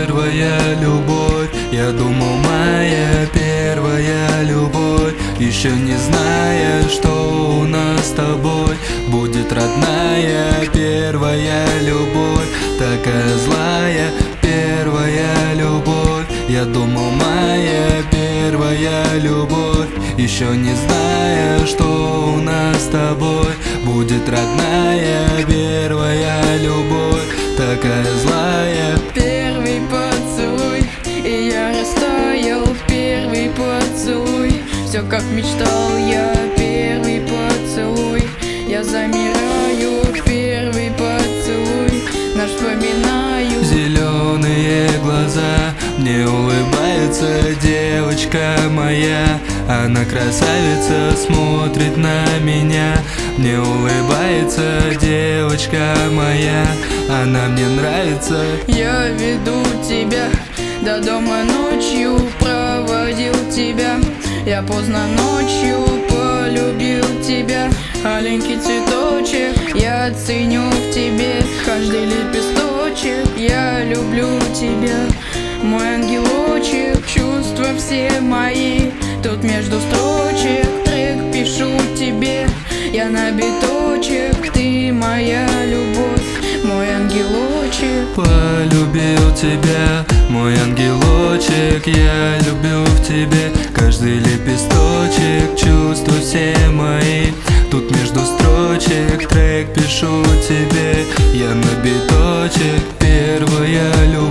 первая любовь. Я думал, моя первая любовь, еще не зная, что у нас с тобой будет родная первая любовь. Такая злая первая любовь. Я думал, моя первая любовь, еще не зная, что у нас с тобой будет родная первая любовь. Такая злая. Первый поцелуй, и я растаял. Первый поцелуй, все как мечтал я. Первый поцелуй, я замираю. Первый поцелуй, наш вспоминаю. Зеленые глаза, мне улыбается девочка моя. Она красавица, смотрит на меня. Мне улыбается девочка моя, она мне нравится. Я веду тебя до дома ночью, проводил тебя. Я поздно ночью полюбил тебя. Аленький цветочек, я ценю в тебе каждый лепесточек. Я люблю тебя, мой ангелочек. Чувства все мои тут между строчек. Трек пишу тебе, я на биточек. Ты моя любовь, мой ангелочек. Полюбил тебя, мой ангелочек. Я люблю в тебе каждый лепесточек. Чувства все мои тут между строчек. Трек пишу тебе, я на биточек. Первая любовь.